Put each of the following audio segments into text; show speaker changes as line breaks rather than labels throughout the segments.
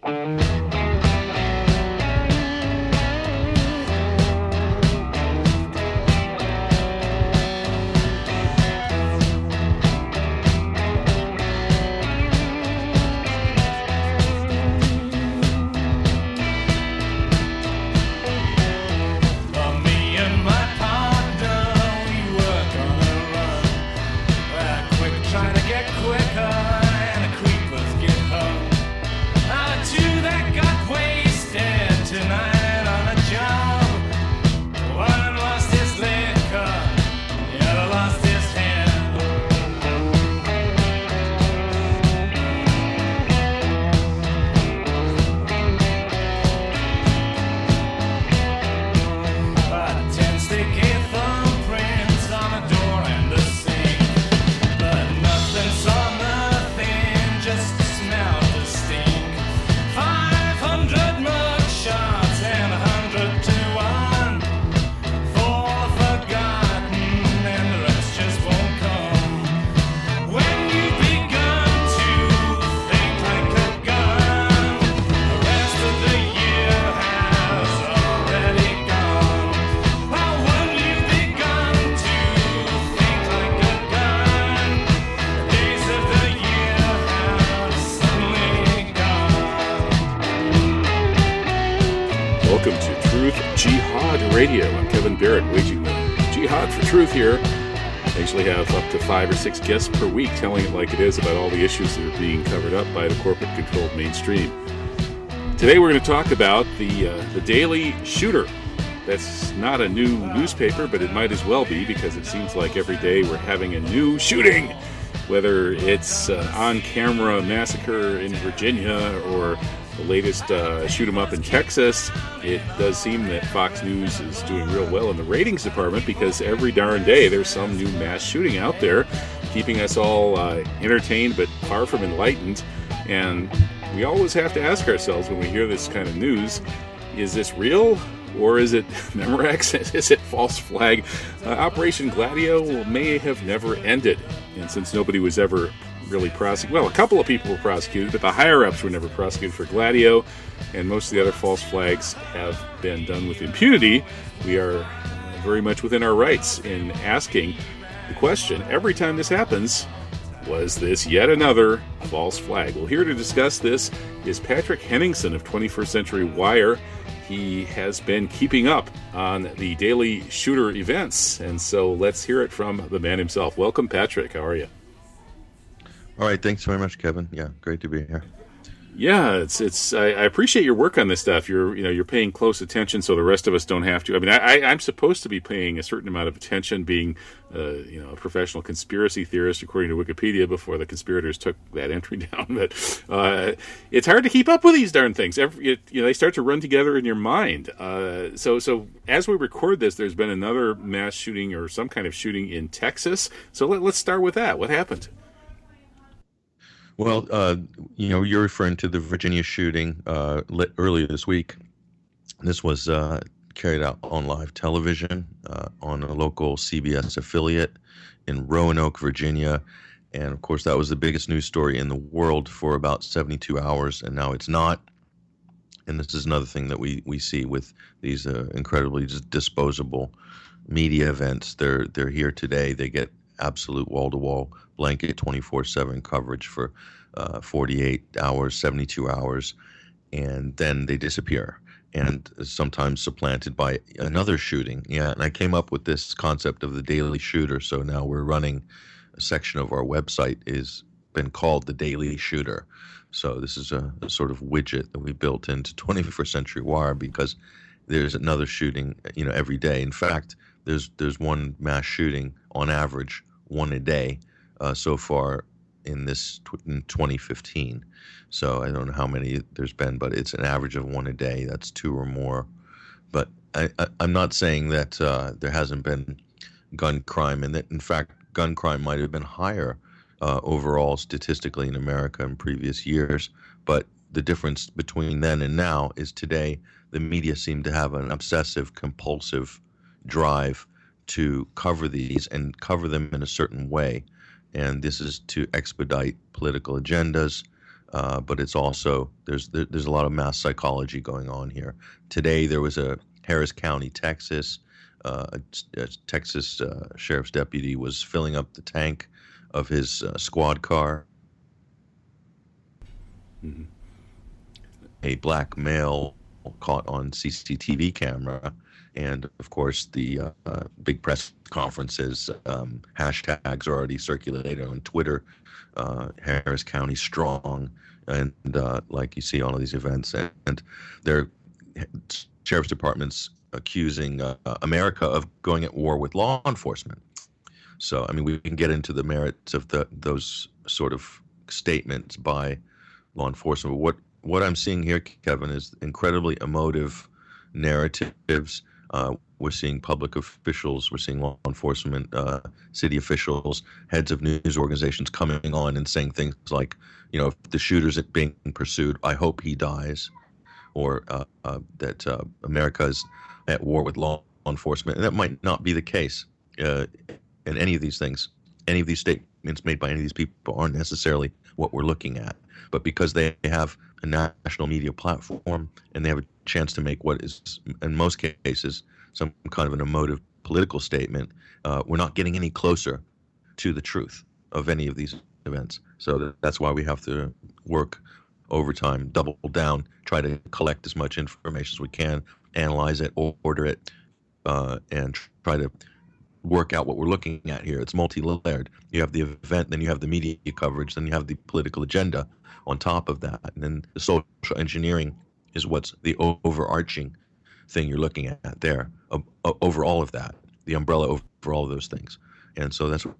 Welcome to Truth Jihad Radio. I'm Kevin Barrett, waging the jihad for truth here. I usually have up to 5 or 6 guests per week telling it like it is about all the issues that are being covered up by the corporate-controlled mainstream. Today we're going to talk about the Daily Shooter. That's not a new newspaper, but it might as well be, because it seems like every day we're having a new shooting, whether it's an on-camera massacre in Virginia or the latest shoot-'em-up in Texas. It does seem that Fox News is doing real well in the ratings department, because every darn day there's some new mass shooting out there, keeping us all entertained but far from enlightened. And we always have to ask ourselves when we hear this kind of news, is this real? Or is it Memorex? Is it false flag? Operation Gladio may have never ended. And since nobody was ever really prosecuted, well, a couple of people were prosecuted, but the higher-ups were never prosecuted for Gladio, and most of the other false flags have been done with impunity. We are very much within our rights in asking the question, every time this happens, was this yet another false flag? Well, here to discuss this is Patrick Henningsen of 21st Century Wire. He has been keeping up on the Daily Shooter events, and so let's hear it from the man himself. Welcome, Patrick. How are you?
All right, thanks very much, Kevin. Yeah, great to be here.
Yeah, it's. I appreciate your work on this stuff. You're paying close attention, so the rest of us don't have to. I mean, I'm supposed to be paying a certain amount of attention, being a professional conspiracy theorist, according to Wikipedia, before the conspirators took that entry down. But it's hard to keep up with these darn things. They start to run together in your mind. So as we record this, there's been another mass shooting or some kind of shooting in Texas. So let's start with that. What happened?
Well, you're referring to the Virginia shooting earlier this week. This was carried out on live television on a local CBS affiliate in Roanoke, Virginia. And, of course, that was the biggest news story in the world for about 72 hours, and now it's not. And this is another thing that we see with these incredibly disposable media events. They're here today. They get absolute wall-to-wall blanket 24/7 coverage for 48 hours, 72 hours, and then they disappear, and sometimes supplanted by another shooting. Yeah, and I came up with this concept of the Daily Shooter, so now we're running a section of our website is been called the Daily Shooter. So this is a sort of widget that we built into 21st Century Wire, because there's another shooting, every day. In fact, there's one mass shooting on average, one a day so far in 2015. So I don't know how many there's been, but it's an average of one a day. That's 2 or more. But I'm not saying that there hasn't been gun crime, and that, in fact, gun crime might have been higher overall statistically in America in previous years. But the difference between then and now is today the media seem to have an obsessive, compulsive drive to cover these and cover them in a certain way. And this is to expedite political agendas. but it's also there's a lot of mass psychology going on here. Today there was a Harris County, Texas. A Texas sheriff's deputy was filling up the tank of his squad car.
Mm-hmm.
A black male caught on CCTV camera, and of course the big press conferences, hashtags are already circulated on Twitter, Harris County strong, and like you see all of these events, and their sheriff's departments accusing America of going at war with law enforcement. So, I mean, we can get into the merits of those sort of statements by law enforcement. But what I'm seeing here, Kevin, is incredibly emotive narratives. We're seeing public officials, we're seeing law enforcement, city officials, heads of news organizations coming on and saying things like, if the shooter's being pursued, I hope he dies, or that America is at war with law enforcement. And that might not be the case in any of these things. Any of these statements made by any of these people aren't necessarily what we're looking at. But because they have a national media platform and they have a chance to make what is, in most cases, some kind of an emotive political statement, we're not getting any closer to the truth of any of these events. So that's why we have to work overtime, double down, try to collect as much information as we can, analyze it, order it, and try to work out what we're looking at here. It's multi-layered. You have the event, then you have the media coverage, then you have the political agenda on top of that. And then the social engineering is what's the overarching thing you're looking at there, over all of that, the umbrella over all of those things. And so that's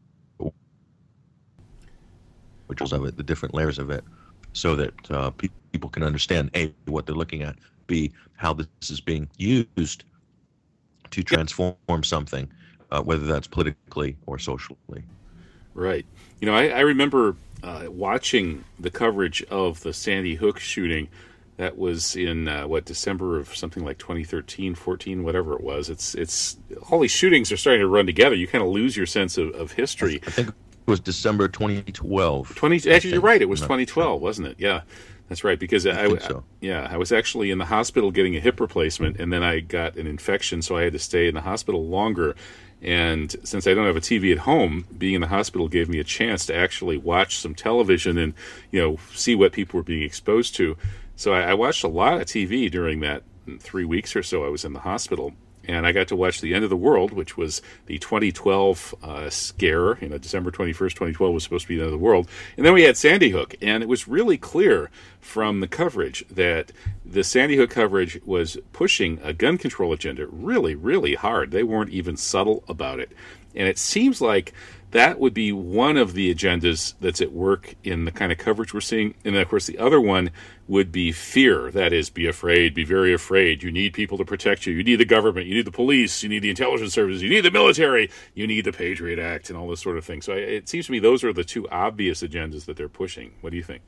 which is of it, the different layers of it, so that people can understand, A, what they're looking at, B, how this is being used to transform something, whether that's politically or socially.
Right. I remember watching the coverage of the Sandy Hook shooting. That was in December of something like 2013, 14, whatever it was. It's all these shootings are starting to run together. You kind of lose your sense of history.
I think it was December 2012.
Actually, you're right. It was 2012, wasn't it? Yeah, that's right. Because I was actually in the hospital getting a hip replacement, and then I got an infection, so I had to stay in the hospital longer. And since I don't have a TV at home, being in the hospital gave me a chance to actually watch some television and see what people were being exposed to. So I watched a lot of TV during that 3 weeks or so I was in the hospital. And I got to watch The End of the World, which was the 2012 scare. December 21st, 2012 was supposed to be the end of the world. And then we had Sandy Hook. And it was really clear from the coverage that the Sandy Hook coverage was pushing a gun control agenda really, really hard. They weren't even subtle about it. And it seems like that would be one of the agendas that's at work in the kind of coverage we're seeing. And then, of course, the other one would be fear. That is, be afraid, be very afraid. You need people to protect you. You need the government. You need the police. You need the intelligence services. You need the military. You need the Patriot Act and all this sort of thing. So it seems to me those are the two obvious agendas that they're pushing. What do you think?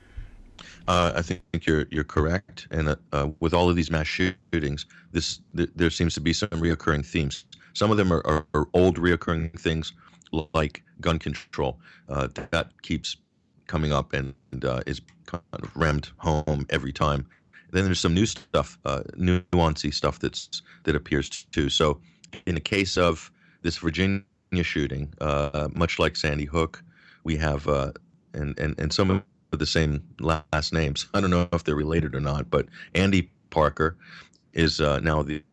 I think you're correct. And with all of these mass shootings, there seems to be some reoccurring themes. Some of them are old reoccurring things, like gun control, that keeps coming up and is kind of rammed home every time. Then there's some new stuff, nuancy stuff that appears too. So in the case of this Virginia shooting, much like Sandy Hook, we have and some of the same last names. I don't know if they're related or not, but Andy Parker is now the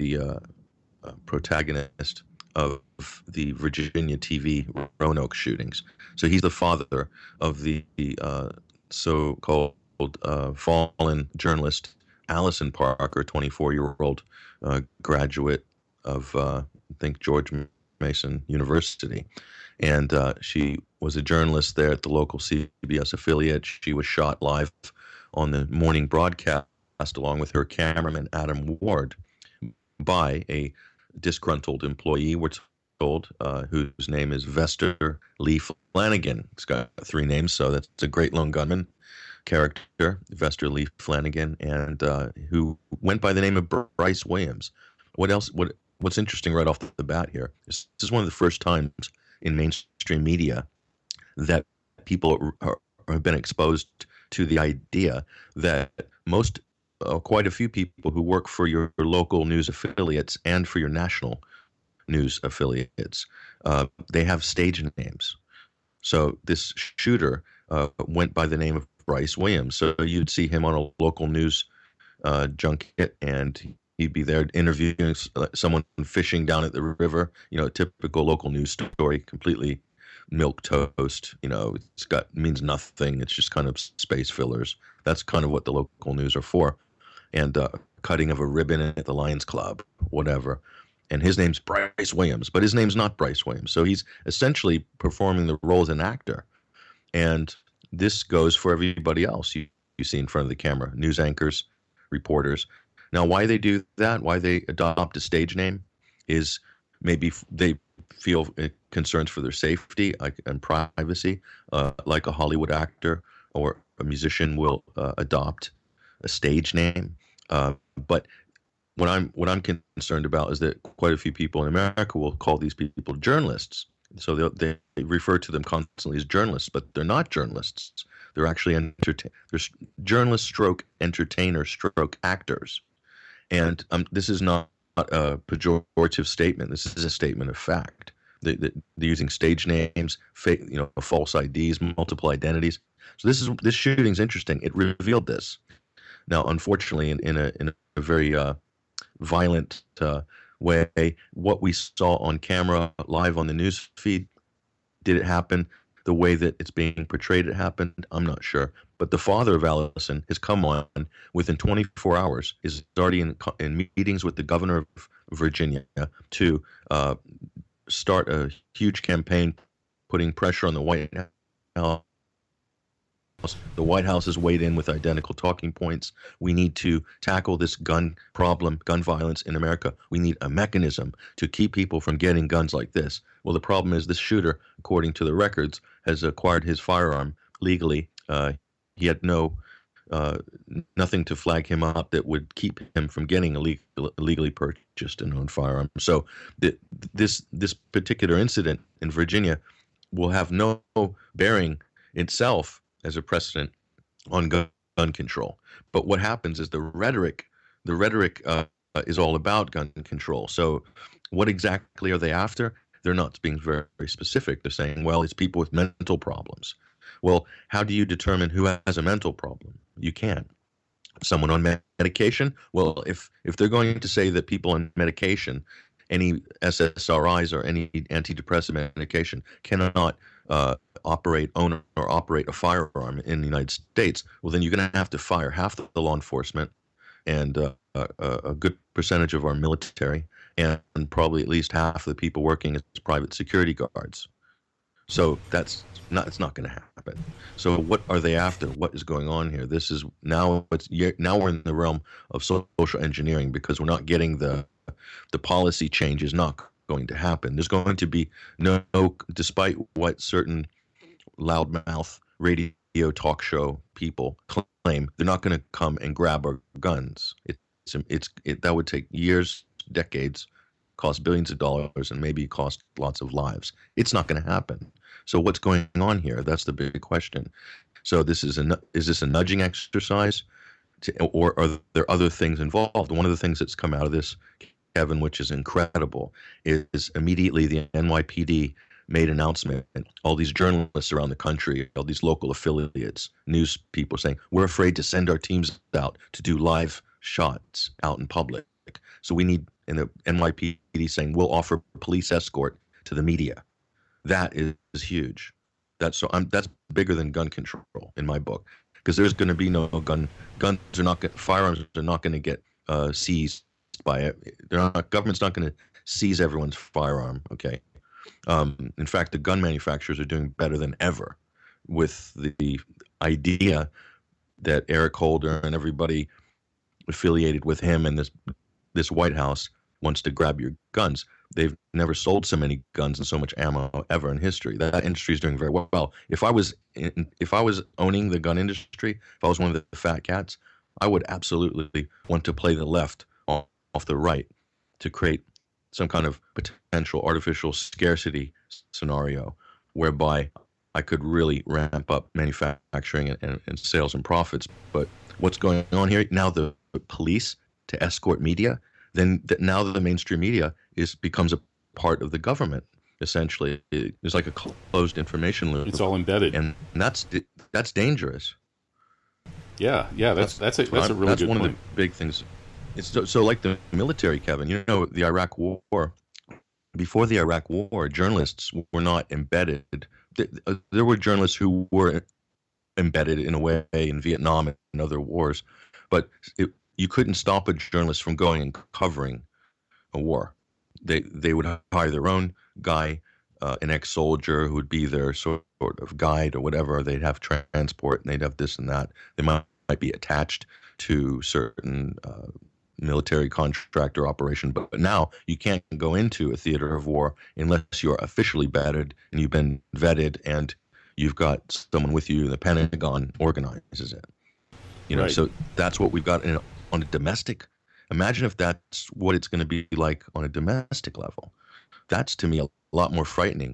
protagonist of the Virginia TV Roanoke shootings. So he's the father of the so-called fallen journalist Allison Parker, 24-year-old graduate of, I think, George Mason University. And she was a journalist there at the local CBS affiliate. She was shot live on the morning broadcast along with her cameraman, Adam Ward, by a disgruntled employee, we're told, whose name is Vester Lee Flanagan. It's got 3 names, so that's a great lone gunman character, Vester Lee Flanagan, and who went by the name of Bryce Williams. What's interesting right off the bat here is this is one of the first times in mainstream media that people have been exposed to the idea that quite a few people who work for your local news affiliates and for your national news affiliates, they have stage names. So this shooter went by the name of Bryce Williams. So you'd see him on a local news junket, and he'd be there interviewing someone fishing down at the river. A typical local news story, completely milk toast. Means nothing. It's just kind of space fillers. That's kind of what the local news are for. And cutting of a ribbon at the Lions Club, whatever. And his name's Bryce Williams, but his name's not Bryce Williams. So he's essentially performing the role as an actor. And this goes for everybody else you see in front of the camera, news anchors, reporters. Now, why they do that, why they adopt a stage name, is maybe they feel concerns for their safety and privacy, like a Hollywood actor or a musician will adopt a stage name. But what I'm concerned about is that quite a few people in America will call these people journalists. So they refer to them constantly as journalists, but they're not journalists. They're actually they're journalists stroke entertainer stroke actors. And this is not a pejorative statement. This is a statement of fact. They're using stage names, fake, false IDs, multiple identities. So this shooting's interesting. It revealed this. Now, unfortunately, in a very violent way, what we saw on camera live on the news feed, did it happen the way that it's being portrayed it happened? I'm not sure. But the father of Allison has come on within 24 hours, is already in meetings with the governor of Virginia to start a huge campaign putting pressure on the White House. The White House has weighed in with identical talking points. We need to tackle this gun problem, gun violence in America. We need a mechanism to keep people from getting guns like this. Well, the problem is this shooter, according to the records, has acquired his firearm legally. He had nothing to flag him up that would keep him from getting a illegally purchased and owned firearm. So this particular incident in Virginia will have no bearing itself as a precedent on gun control. But what happens is the rhetoric is all about gun control. So what exactly are they after? They're not being very, very specific. They're saying, well, it's people with mental problems. Well, how do you determine who has a mental problem? You can't. Someone on medication? Well, if they're going to say that people on medication, any SSRIs or any antidepressant medication cannot own or operate a firearm in the United States, well, then you're going to have to fire half the law enforcement and a good percentage of our military and probably at least half of the people working as private security guards. So it's not going to happen. So what are they after? What is going on here? This is now we're in the realm of social engineering because we're not getting the policy change is not going to happen. There's going to be no, despite what certain loudmouth radio talk show people claim, they're not going to come and grab our guns. That would take years, decades, cost billions of dollars, and maybe cost lots of lives. It's not going to happen. So what's going on here? That's the big question. So is this a nudging exercise, or are there other things involved? One of the things that's come out of this, Kevin, which is incredible, is immediately the NYPD made an announcement, and all these journalists around the country, all these local affiliates, news people saying, we're afraid to send our teams out to do live shots out in public. So we need, and the NYPD saying, we'll offer police escort to the media. That is huge. That's bigger than gun control in my book, because there's going to be no firearms are not going to get seized by it. Government's not going to seize everyone's firearm. Okay. In fact, the gun manufacturers are doing better than ever with the idea that Eric Holder and everybody affiliated with him and this White House wants to grab your guns. They've never sold so many guns and so much ammo ever in history. That industry is doing very well. If I was owning the gun industry, if I was one of the fat cats, I would absolutely want to play the left off the right to create some kind of potential artificial scarcity scenario whereby I could really ramp up manufacturing and sales and profits. But what's going on here now? The police to escort media, then now the mainstream media becomes a part of the government. Essentially, it's like a closed information loop.
It's all embedded,
and that's dangerous.
Yeah, that's a really good point.
That's one of the big things. It's so like the military, Kevin. You know, the Iraq War. Before the Iraq War, journalists were not embedded. There were journalists who were embedded in a way in Vietnam and other wars, but you couldn't stop a journalist from going and covering a war. They would hire their own guy, an ex-soldier who would be their sort of guide or whatever. They'd have transport and they'd have this and that. They might be attached to certain military contractor operation, but now you can't go into a theater of war unless you're officially vetted and you've been vetted and you've got someone with you. The Pentagon organizes it. You know, right. So that's what we've got on a domestic. Imagine if that's what it's going to be like on a domestic level. That's to me a lot more frightening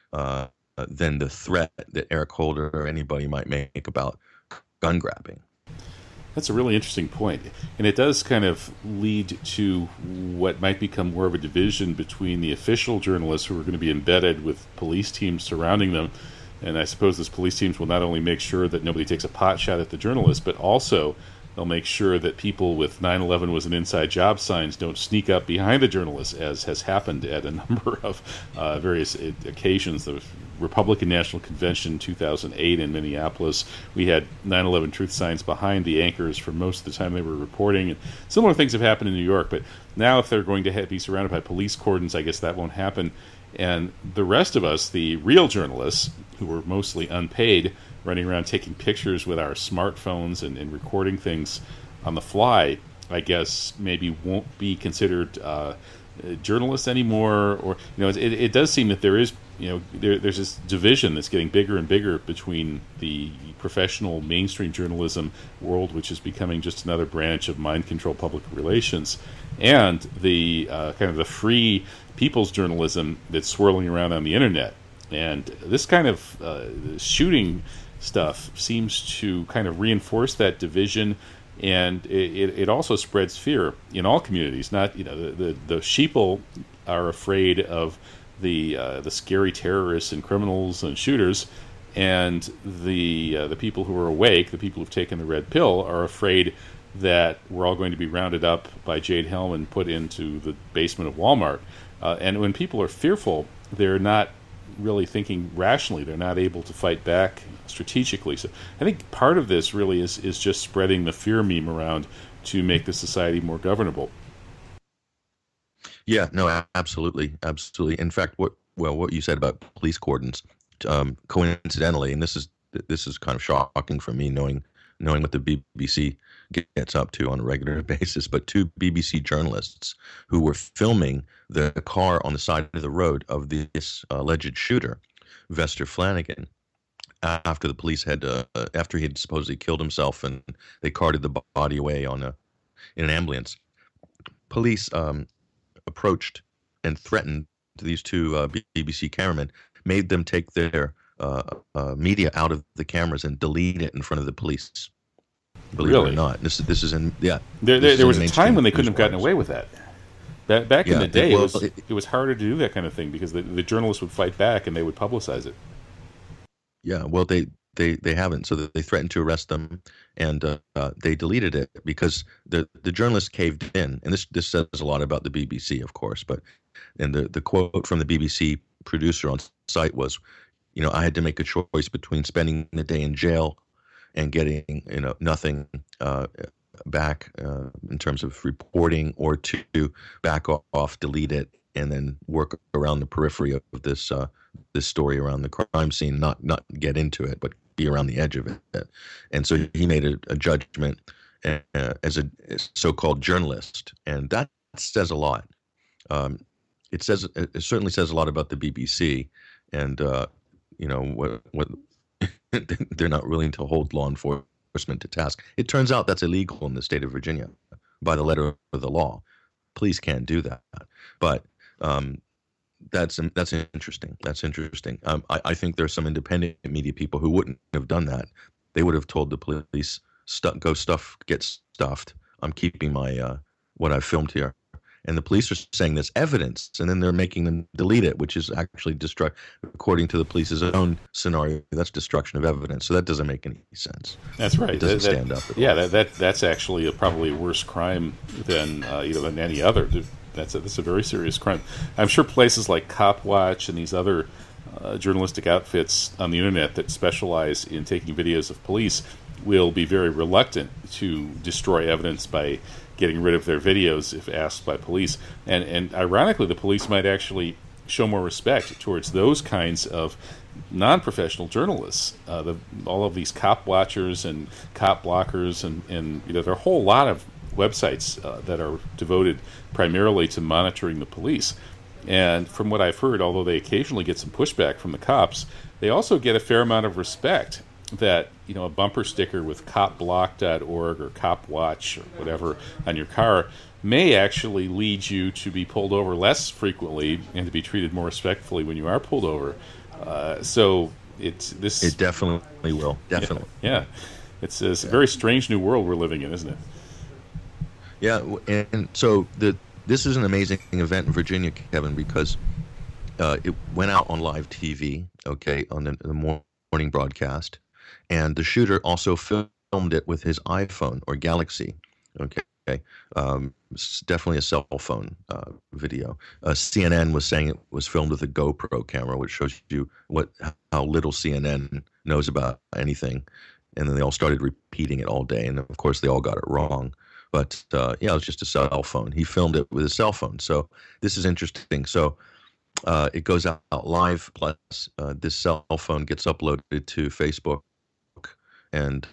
than the threat that Eric Holder or anybody might make about gun grabbing.
That's a really interesting point. And it does kind of lead to what might become more of a division between the official journalists who are going to be embedded with police teams surrounding them. And I suppose those police teams will not only make sure that nobody takes a pot shot at the journalist, but also they'll make sure that people with 9/11 was an inside job signs don't sneak up behind the journalists, as has happened at a number of various occasions. The Republican National Convention 2008 in Minneapolis, we had 9/11 truth signs behind the anchors for most of the time they were reporting. And similar things have happened in New York, but now if they're going to be surrounded by police cordons, I guess that won't happen. And the rest of us, the real journalists, who were mostly unpaid, running around taking pictures with our smartphones and recording things on the fly, I guess maybe won't be considered journalists anymore. Or it does seem that there is there's this division that's getting bigger and bigger between the professional mainstream journalism world, which is becoming just another branch of mind control public relations, and the kind of the free people's journalism that's swirling around on the internet. And this kind of shooting stuff seems to kind of reinforce that division, and it also spreads fear in all communities. Not the sheeple are afraid of the scary terrorists and criminals and shooters, and the people who are awake, the people who've taken the red pill, are afraid that we're all going to be rounded up by Jade Helm and put into the basement of Walmart. And when people are fearful, they're not really thinking rationally. They're not able to fight back strategically. So I think part of this really is just spreading the fear meme around to make the society more governable.
Yeah, no, absolutely. In fact, what you said about police cordons, coincidentally, and this is kind of shocking for me, knowing what the BBC gets up to on a regular basis, but two BBC journalists who were filming the car on the side of the road of this alleged shooter, Vester Flanagan, after the police after he had supposedly killed himself and they carted the body away in an ambulance. Police approached and threatened these two BBC cameramen, made them take their media out of the cameras and delete it in front of the police. Believe it or not, this is in
There was a time when they couldn't have gotten away with that. Back in the day, it was harder to do that kind of thing because the journalists would fight back and they would publicize it.
Yeah, well, they haven't, so they threatened to arrest them, and they deleted it because the journalists caved in, and this says a lot about the BBC, of course. And the quote from the BBC producer on site was, I had to make a choice between spending the day in jail and getting nothing back in terms of reporting, or to back off, delete it, and then work around the periphery of this story around the crime scene, not get into it, but be around the edge of it. And so he made a judgment as a so-called journalist, and that says a lot. It certainly says a lot about the BBC, and what they're not willing to hold law enforcement to task. It turns out that's illegal in the state of Virginia by the letter of the law. Police can't do that. But That's interesting. That's interesting. I think there's some independent media people who wouldn't have done that. They would have told the police, get stuffed. I'm keeping my what I've filmed here. And the police are saying there's evidence, and then they're making them delete it, which is actually according to the police's own scenario, that's destruction of evidence. So that doesn't make any sense.
That's right.
It doesn't stand up.
Yeah, that's actually probably a worse crime than than any other. That's a very serious crime. I'm sure places like Copwatch and these other journalistic outfits on the internet that specialize in taking videos of police will be very reluctant to destroy evidence by getting rid of their videos if asked by police. And ironically, the police might actually show more respect towards those kinds of non-professional journalists. All of these cop watchers and cop blockers, and there are a whole lot of websites that are devoted primarily to monitoring the police. And from what I've heard, although they occasionally get some pushback from the cops, they also get a fair amount of respect. That a bumper sticker with copblock.org or copwatch or whatever on your car may actually lead you to be pulled over less frequently and to be treated more respectfully when you are pulled over. So it
definitely will. Definitely.
Yeah. It's a very strange new world we're living in, isn't it?
Yeah, and so this is an amazing event in Virginia, Kevin, because it went out on live TV, okay, on the morning broadcast. And the shooter also filmed it with his iPhone or Galaxy. Okay, it's definitely a cell phone video. CNN was saying it was filmed with a GoPro camera, which shows you how little CNN knows about anything. And then they all started repeating it all day, and of course they all got it wrong. But it was just a cell phone. He filmed it with a cell phone. So this is interesting. So it goes out live. Plus, this cell phone gets uploaded to Facebook. And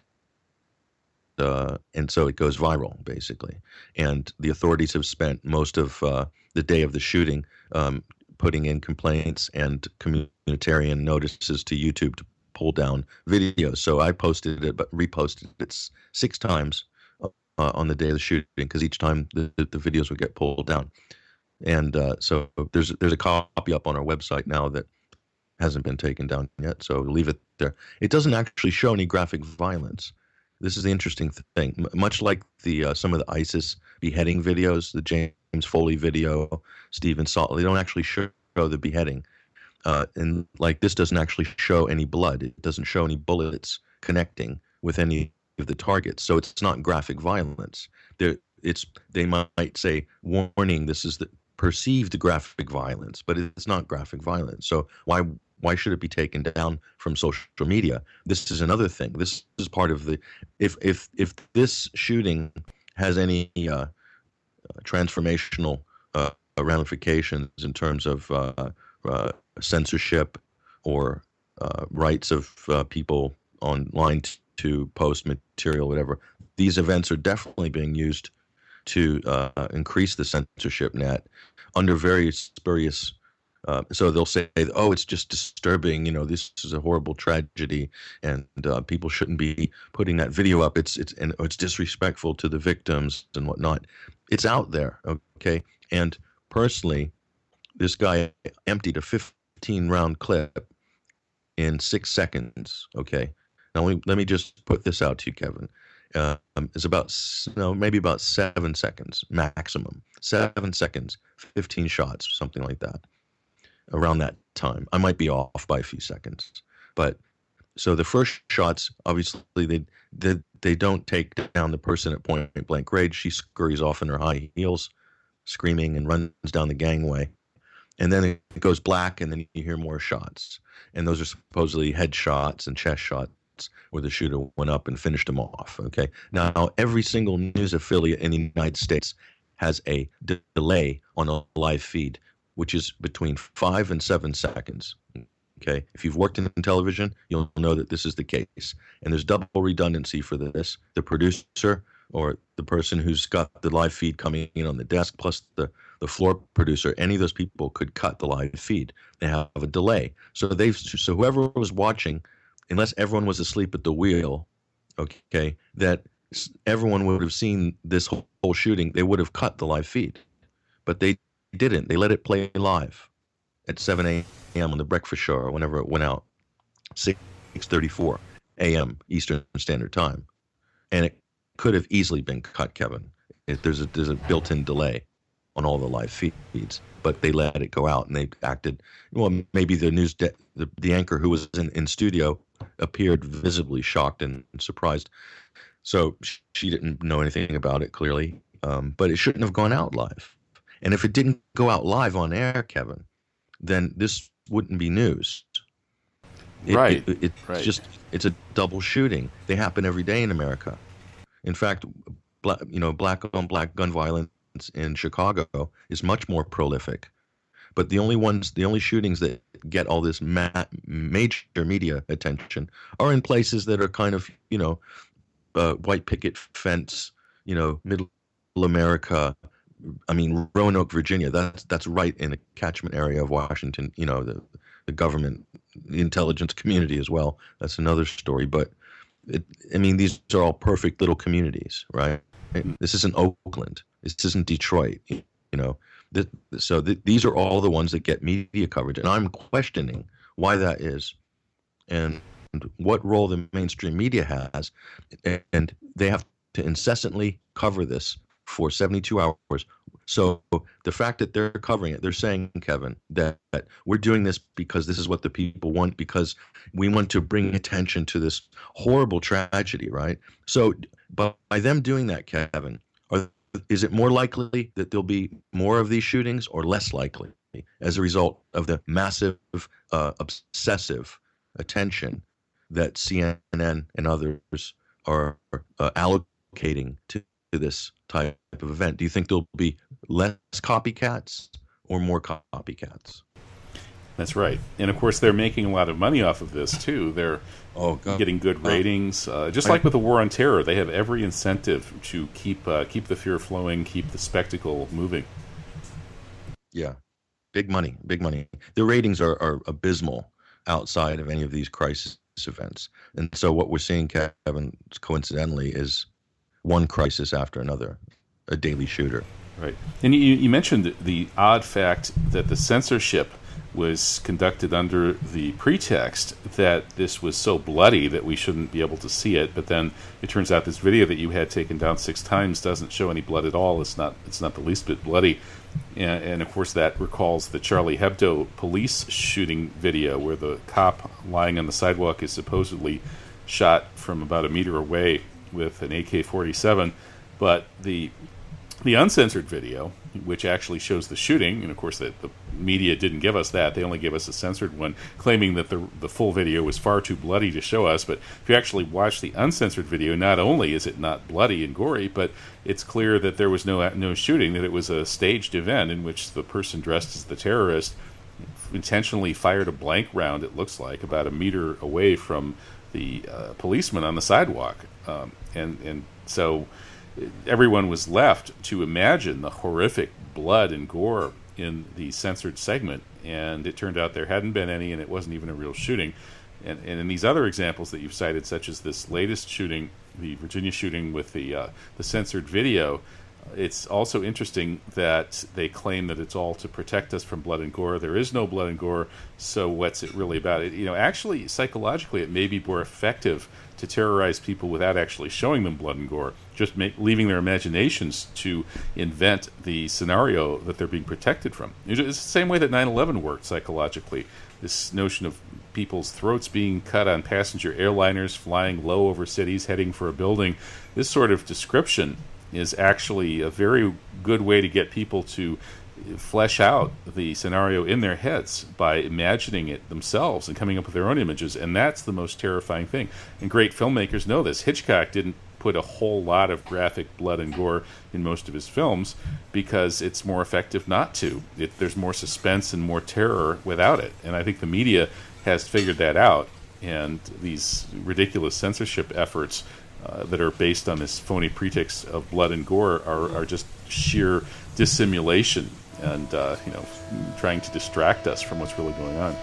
so it goes viral, basically. And the authorities have spent most of the day of the shooting putting in complaints and communitarian notices to YouTube to pull down videos. So I posted it, but reposted it 6 times on the day of the shooting, because each time the videos would get pulled down. And so there's a copy up on our website now that hasn't been taken down yet, so leave it there. It doesn't actually show any graphic violence. This is the interesting thing. Much like the some of the ISIS beheading videos, the James Foley video, Stephen Salt, they don't actually show the beheading. And like this doesn't actually show any blood. It doesn't show any bullets connecting with any of the targets. So it's not graphic violence. They might say, warning, this is the perceived graphic violence, but it's not graphic violence. So why should it be taken down from social media? This is another thing. This is part of the if this shooting has any transformational ramifications in terms of censorship or rights of people online to post material, whatever. These events are definitely being used to increase the censorship net under various spurious. So they'll say, "Oh, it's just disturbing. This is a horrible tragedy, and people shouldn't be putting that video up. It's disrespectful to the victims and whatnot." It's out there, okay. And personally, this guy emptied a 15-round clip in 6 seconds. Okay. Now let me just put this out to you, Kevin. It's maybe about 7 seconds maximum. 7 seconds, 15 shots, something like that. Around that time, I might be off by a few seconds, but so the first shots, obviously, they don't take down the person at point blank range. She scurries off in her high heels, screaming, and runs down the gangway, and then it goes black, and then you hear more shots, and those are supposedly head shots and chest shots, where the shooter went up and finished him off. Okay. Now, every single news affiliate in the United States has a delay on a live feed, which is between 5 and 7 seconds. Okay. If you've worked in television, you'll know that this is the case. And there's double redundancy for this. The producer or the person who's got the live feed coming in on the desk, plus the floor producer, any of those people could cut the live feed. They have a delay. So whoever was watching, unless everyone was asleep at the wheel, okay, that everyone would have seen this whole shooting, they would have cut the live feed. But they didn't. They let it play live. at 7 a.m. on the breakfast show or whenever it went out, 6:34 a.m. Eastern Standard Time, and it could have easily been cut, Kevin. There's a built-in delay on all the live feeds, but they let it go out, and they acted. Well, maybe the the anchor who was in studio appeared visibly shocked and surprised, so she didn't know anything about it clearly. But it shouldn't have gone out live, and if it didn't go out live on air, Kevin, then this wouldn't be news. It's it's a double shooting. They happen every day in America. In fact, black on black gun violence in Chicago is much more prolific. But the only shootings that get all this major media attention are in places that are kind of, white picket fence, middle America. I mean, Roanoke, Virginia, that's right in the catchment area of Washington, the government, the intelligence community as well. That's another story. But, these are all perfect little communities, right? This isn't Oakland. This isn't Detroit, So these are all the ones that get media coverage. And I'm questioning why that is and what role the mainstream media has. And they have to incessantly cover this for 72 hours. So the fact that they're covering it, they're saying, Kevin, that we're doing this because this is what the people want, because we want to bring attention to this horrible tragedy, right? So by them doing that, Kevin, is it more likely that there'll be more of these shootings or less likely as a result of the massive, obsessive attention that CNN and others are allocating to this type of event? Do you think there'll be less copycats or more copycats?
That's right. And, of course, they're making a lot of money off of this, too. They're getting good ratings. Just like with the War on Terror, they have every incentive to keep the fear flowing, keep the spectacle moving.
Yeah. Big money. The ratings are abysmal outside of any of these crisis events. And so what we're seeing, Kevin, coincidentally, is one crisis after another, a daily shooter.
Right. And you mentioned the odd fact that the censorship was conducted under the pretext that this was so bloody that we shouldn't be able to see it. But then it turns out this video that you had taken down 6 times doesn't show any blood at all. It's not the least bit bloody. And of course, that recalls the Charlie Hebdo police shooting video where the cop lying on the sidewalk is supposedly shot from about a meter away with an AK-47. But the uncensored video, which actually shows the shooting, and of course the media didn't give us that. They only gave us a censored one, claiming that the full video was far too bloody to show us. But if you actually watch the uncensored video, not only is it not bloody and gory, but it's clear that there was no shooting, that it was a staged event in which the person dressed as the terrorist intentionally fired a blank round, it looks like, about a meter away from the policeman on the sidewalk. And so everyone was left to imagine the horrific blood and gore in the censored segment, and it turned out there hadn't been any, and it wasn't even a real shooting. And in these other examples that you've cited, such as this latest shooting, the Virginia shooting with the censored video, it's also interesting that they claim that it's all to protect us from blood and gore. There is no blood and gore, so what's it really about? Actually, psychologically, it may be more effective to terrorize people without actually showing them blood and gore, just leaving their imaginations to invent the scenario that they're being protected from. It's the same way that 9/11 worked psychologically. This notion of people's throats being cut on passenger airliners flying low over cities heading for a building, this sort of description is actually a very good way to get people to flesh out the scenario in their heads by imagining it themselves and coming up with their own images, and that's the most terrifying thing. And great filmmakers know this. Hitchcock didn't put a whole lot of graphic blood and gore in most of his films because it's more effective not to. There's more suspense and more terror without it, and I think the media has figured that out, and these ridiculous censorship efforts that are based on this phony pretext of blood and gore are just sheer dissimulation and trying to distract us from what's really going on.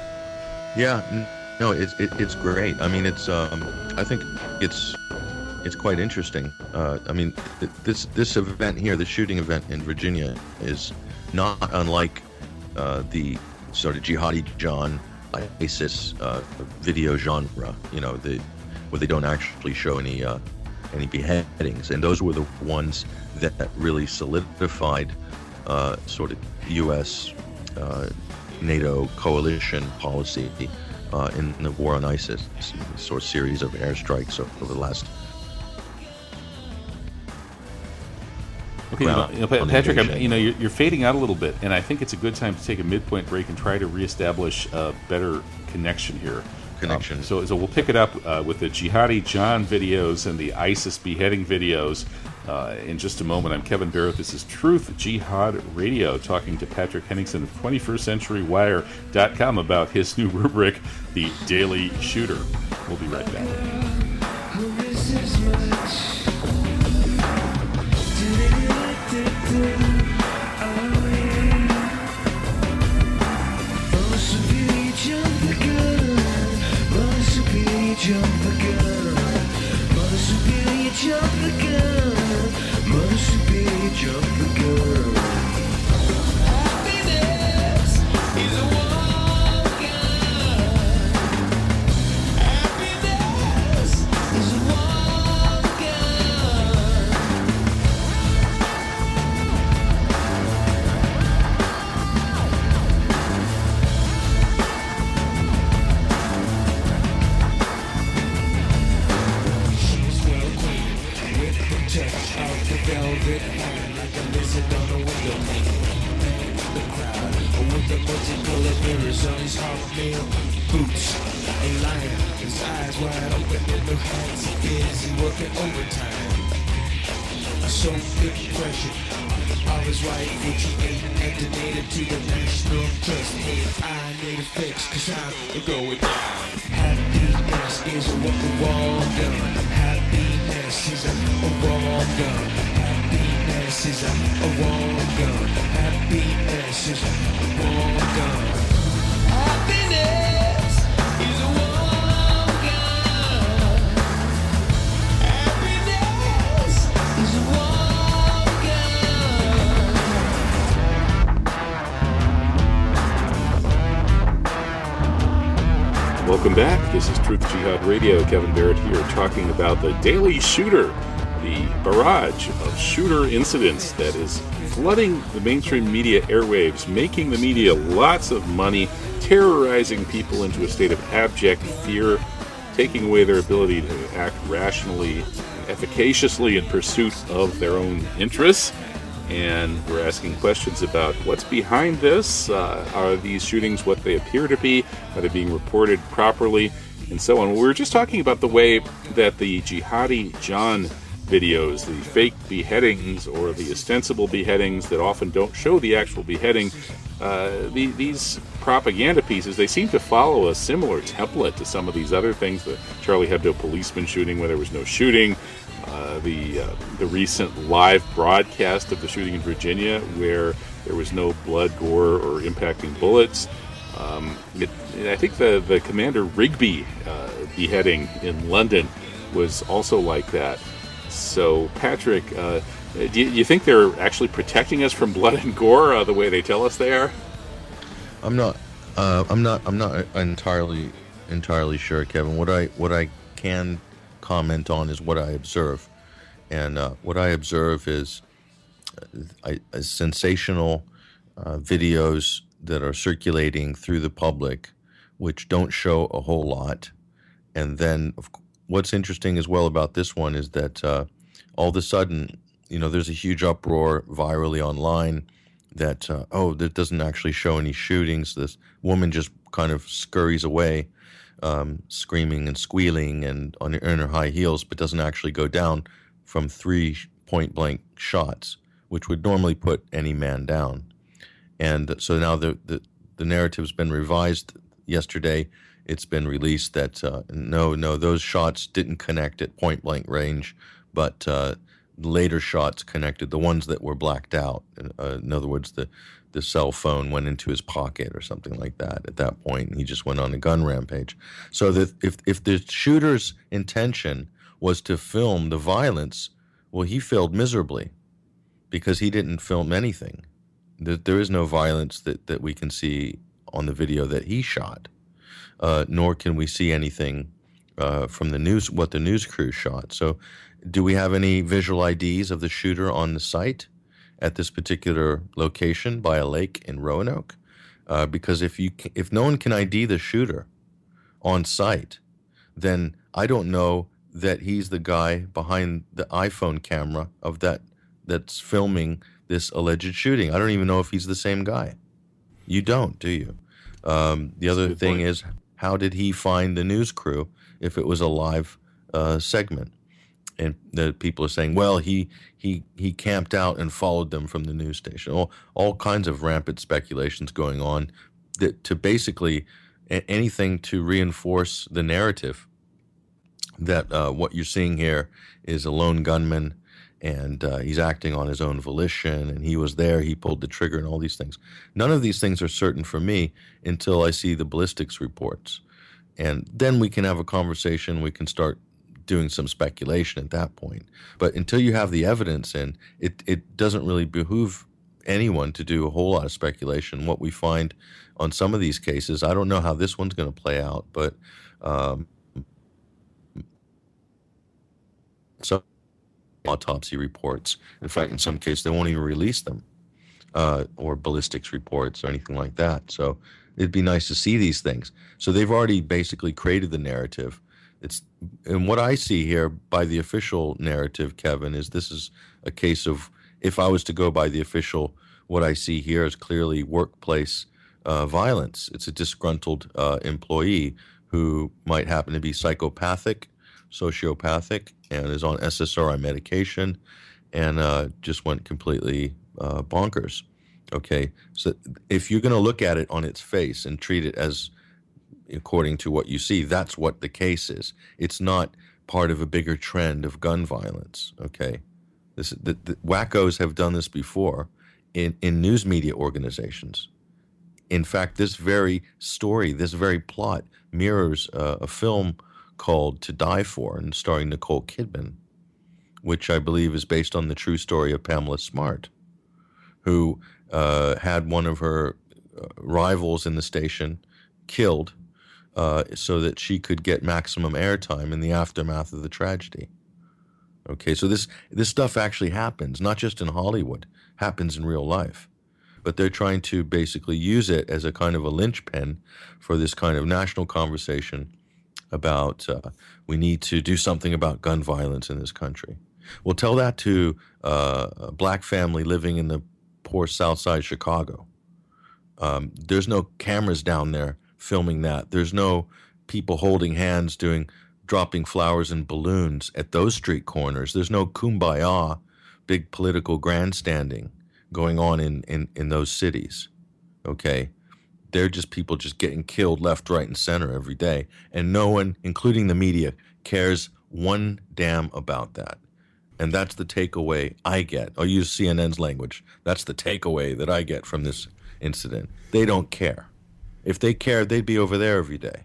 Yeah, no, it's great. I mean, it's I think it's quite interesting. I mean, this event here, the shooting event in Virginia, is not unlike the sort of jihadi John, ISIS video genre, where they don't actually show any beheadings, and those were the ones that really solidified sort of U.S. NATO coalition policy in the war on ISIS, sort of series of airstrikes over the last.
Okay, Patrick, you're fading out a little bit, and I think it's a good time to take a midpoint break and try to reestablish a better connection here. So we'll pick it up with the Jihadi John videos and the ISIS beheading videos in just a moment. I'm Kevin Barrett. This is Truth Jihad Radio, talking to Patrick Henningsen of 21stCenturyWire.com about his new rubric, The Daily Shooter. We'll be right back.
Jump the gun, Mother Superior, jump the gun, Mother Superior, jump the gun. Happiness is a warm gun. Happiness is a warm gun. Touch of the velvet hand like a lizard on a window pane. The crowd with the multicolored mirrors on his half-nail boots. A lion, his eyes wide open in the hands he busy working overtime. A soul-fit pressure of his wife, which he ate and donated to the National Trust. Hey, I need a fix, cause I'm going down. Happiness is a warm gun. Happiness is a warm gun. Happiness is a warm gun. Happiness is a warm gun. Happiness is a warm gun. Happiness is a warm gun.
Welcome back. This is Truth Jihad Radio. Kevin Barrett here, talking about the Daily Shooter, the barrage of shooter incidents that is flooding the mainstream media airwaves, making the media lots of money, terrorizing people into a state of abject fear, taking away their ability to act rationally and efficaciously in pursuit of their own interests. And we're asking questions about what's behind this. Are these shootings what they appear to be? Are they being reported properly? And so on. We were just talking about the way that the Jihadi John videos, the fake beheadings or the ostensible beheadings that often don't show the actual beheading, these propaganda pieces, they seem to follow a similar template to some of these other things. The Charlie Hebdo policeman shooting where there was no shooting, the recent live broadcast of the shooting in Virginia where there was no blood, gore, or impacting bullets. I think the Commander Rigby beheading in London was also like that. So, Patrick, do you think they're actually protecting us from blood and gore the way they tell us they are?
I'm not entirely sure, Kevin. What I can comment on is what I observe, and what I observe is sensational videos that are circulating through the public, which don't show a whole lot. And then what's interesting as well about this one is that all of a sudden, there's a huge uproar virally online that, that doesn't actually show any shootings. This woman just kind of scurries away, screaming and squealing and in her high heels, but doesn't actually go down from 3 point-blank shots, which would normally put any man down. And so now the narrative's been revised. Yesterday, it's been released that no, those shots didn't connect at point-blank range, but later shots connected, the ones that were blacked out. In other words, the cell phone went into his pocket or something like that at that point, and he just went on a gun rampage. So that if the shooter's intention was to film the violence, well, he failed miserably because he didn't film anything. There is no violence that we can see on the video that he shot, nor can we see anything from the news, what the news crew shot. So do we have any visual IDs of the shooter on the site at this particular location by a lake in Roanoke? Because if no one can ID the shooter on site, then I don't know that he's the guy behind the iPhone camera of that's filming this alleged shooting. I don't even know if he's the same guy. You don't, do you? The other thing is, how did he find the news crew if it was a live segment? And the people are saying, well, he camped out and followed them from the news station. All kinds of rampant speculations going on to basically anything to reinforce the narrative that what you're seeing here is a lone gunman, and he's acting on his own volition, and he was there, he pulled the trigger, and all these things. None of these things are certain for me until I see the ballistics reports. And then we can have a conversation, we can start doing some speculation at that point. But until you have the evidence in, it doesn't really behoove anyone to do a whole lot of speculation. What we find on some of these cases, I don't know how this one's going to play out, but some autopsy reports, in fact, in some cases, they won't even release them, or ballistics reports or anything like that. So it'd be nice to see these things. So they've already basically created the narrative. And what I see here by the official narrative, Kevin, is this is a case of, if I was to go by the official, what I see here is clearly workplace violence. It's a disgruntled employee who might happen to be psychopathic, sociopathic, and is on SSRI medication, and just went completely bonkers. Okay, so if you're going to look at it on its face and treat it as according to what you see, that's what the case is. It's not part of a bigger trend of gun violence. Okay, the wackos have done this before in news media organizations. In fact, this very story, this very plot mirrors a film called To Die For, and starring Nicole Kidman, which I believe is based on the true story of Pamela Smart, who had one of her rivals in the station killed so that she could get maximum airtime in the aftermath of the tragedy. Okay, so this stuff actually happens, not just in Hollywood, happens in real life. But they're trying to basically use it as a kind of a linchpin for this kind of national conversation about we need to do something about gun violence in this country. Well, tell that to a black family living in the poor South Side Chicago. There's no cameras down there filming that. There's no people holding hands dropping flowers and balloons at those street corners. There's no kumbaya, big political grandstanding going on in those cities. Okay? They're just people just getting killed left, right, and center every day. And no one, including the media, cares one damn about that. And that's the takeaway I get. I'll use CNN's language. That's the takeaway that I get from this incident. They don't care. If they cared, they'd be over there every day.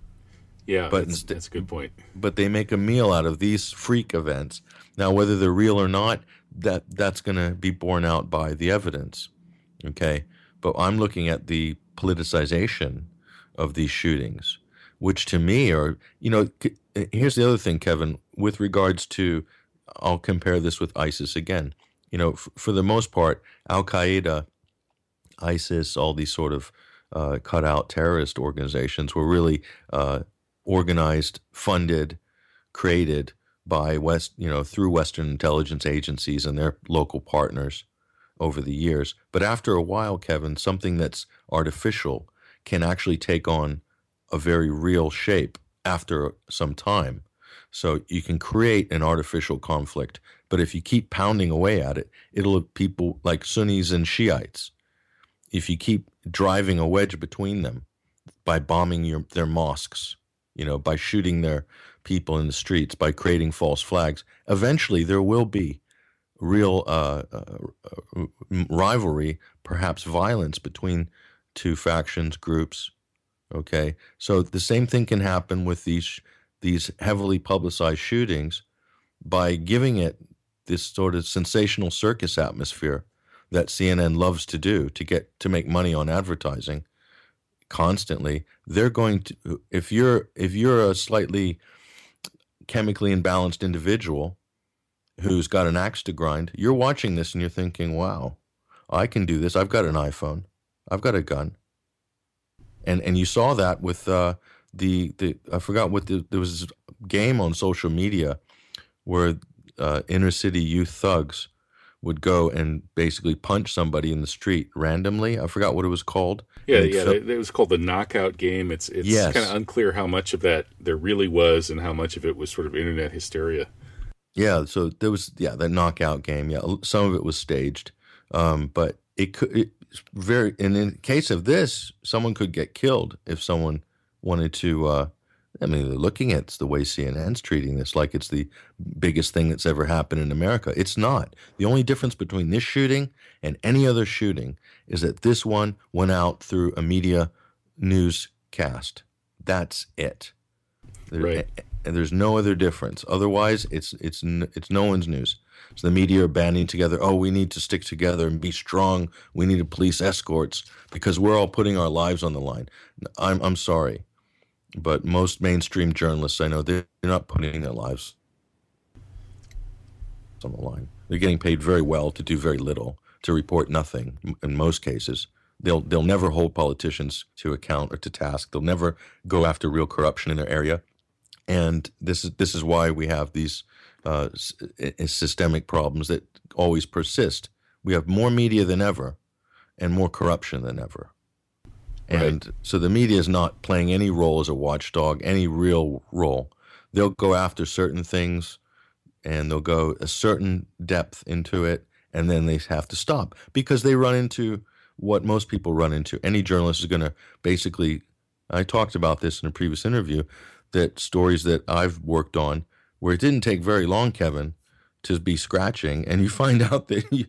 Yeah, but that's a good point.
But they make a meal out of these freak events. Now, whether they're real or not, that's going to be borne out by the evidence. Okay? But I'm looking at the politicization of these shootings, which to me are, here's the other thing, Kevin, with regards to, I'll compare this with ISIS again. For the most part, Al-Qaeda, ISIS, all these sort of cut-out terrorist organizations were really organized, funded, created by through Western intelligence agencies and their local partners over the years. But after a while, Kevin, something that's artificial can actually take on a very real shape after some time. So you can create an artificial conflict, but if you keep pounding away at it, it'll have people like Sunnis and Shiites. If you keep driving a wedge between them by bombing their mosques, by shooting their people in the streets, by creating false flags, eventually there will be real rivalry, perhaps violence between two factions, groups. Okay, so the same thing can happen with these heavily publicized shootings by giving it this sort of sensational circus atmosphere that CNN loves to do to make money on advertising. constantly, they're going to, if you're a slightly chemically imbalanced individual who's got an axe to grind, you're watching this and you're thinking, wow, I can do this. I've got an iPhone. I've got a gun. And you saw that with the I forgot what there was this game on social media where inner city youth thugs would go and basically punch somebody in the street randomly. I forgot what it was called.
Yeah, it was called the knockout game. It's
Yes.
kind of unclear how much of that there really was and how much of it was sort of internet hysteria.
Yeah, so there was that knockout game. Yeah, some of it was staged, but in the case of this, someone could get killed if someone wanted to. I mean, they're looking at the way CNN's treating this like it's the biggest thing that's ever happened in America. It's not. The only difference between this shooting and any other shooting is that this one went out through a media newscast. That's it.
Right.
And there's no other difference. Otherwise, it's no one's news. So the media are banding together. Oh, we need to stick together and be strong. We need police escorts because we're all putting our lives on the line. I'm sorry, but most mainstream journalists I know, they're not putting their lives on the line. They're getting paid very well to do very little, to report nothing. In most cases, they'll never hold politicians to account or to task. They'll never go after real corruption in their area. And this is why we have these systemic problems that always persist. We have more media than ever and more corruption than ever. And right. So the media is not playing any role as a watchdog, any real role. They'll go after certain things and they'll go a certain depth into it, and then they have to stop because they run into what most people run into. Any journalist is going to basically, I talked about this in a previous interview, that stories that I've worked on where it didn't take very long, Kevin, to be scratching, and you find out that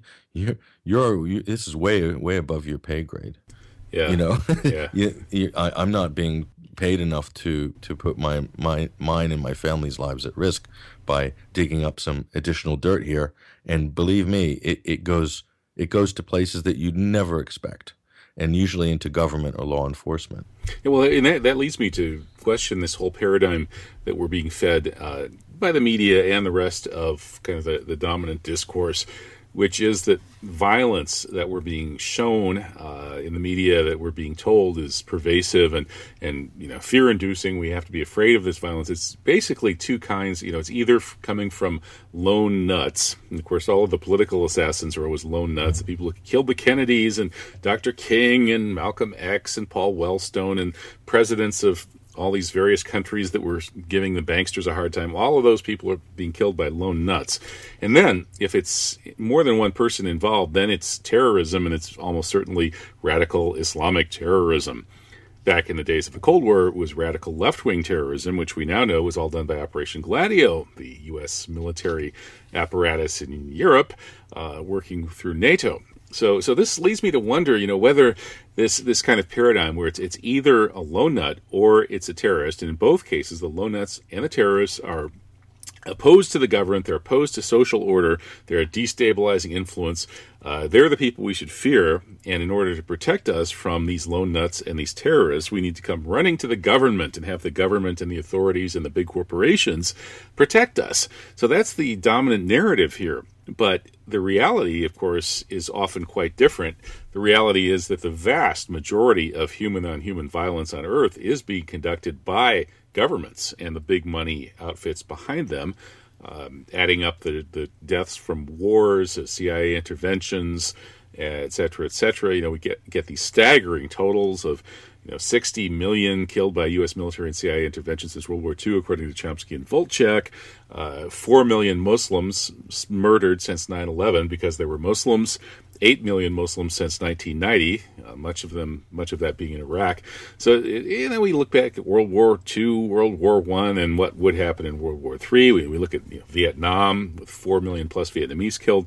you're this is way above your pay grade.
Yeah,
you know.
Yeah.
I'm not being paid enough to put mine and my family's lives at risk by digging up some additional dirt here. And believe me, it goes to places that you'd never expect, and usually into government or law enforcement.
Yeah, well, and that leads me to question this whole paradigm that we're being fed by the media and the rest of kind of the dominant discourse, which is that violence that we're being shown in the media, that we're being told is pervasive and fear-inducing. We have to be afraid of this violence. It's basically two kinds. It's either coming from lone nuts, and of course all of the political assassins are always lone nuts, the people who killed the Kennedys and Dr. King and Malcolm X and Paul Wellstone and presidents of all these various countries that were giving the banksters a hard time. All of those people are being killed by lone nuts. And then if it's more than one person involved, then it's terrorism, and it's almost certainly radical Islamic terrorism. Back in the days of the Cold War, it was radical left-wing terrorism, which we now know was all done by Operation Gladio, the U.S. military apparatus in Europe, working through NATO. So this leads me to wonder, whether this kind of paradigm where it's either a lone nut or it's a terrorist, and in both cases, the lone nuts and the terrorists are opposed to the government, they're opposed to social order, they're a destabilizing influence. They're the people we should fear, and in order to protect us from these lone nuts and these terrorists, we need to come running to the government and have the government and the authorities and the big corporations protect us. So that's the dominant narrative here. But the reality, of course, is often quite different. The reality is that the vast majority of human-on-human violence on Earth is being conducted by governments and the big money outfits behind them, adding up the deaths from wars, CIA interventions, et cetera, et cetera. We get these staggering totals of 60 million killed by U.S. military and CIA interventions since World War II, according to Chomsky and Volchek. 4 million Muslims murdered since 9/11 because they were Muslims. 8 million Muslims since 1990, much of that being in Iraq. So, we look back at World War II, World War I, and what would happen in World War III. We look at Vietnam with 4 million plus Vietnamese killed.